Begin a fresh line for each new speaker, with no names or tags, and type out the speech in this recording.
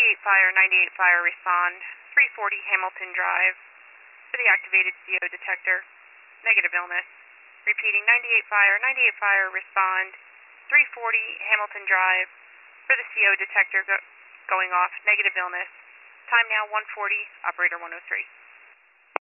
98 fire, 98 fire, respond. 340 Hamilton Drive for the activated CO detector. Negative illness. Repeating, 98 fire, respond. 340 Hamilton Drive for the CO detector going off. Negative illness. Time now 1:40, operator 103.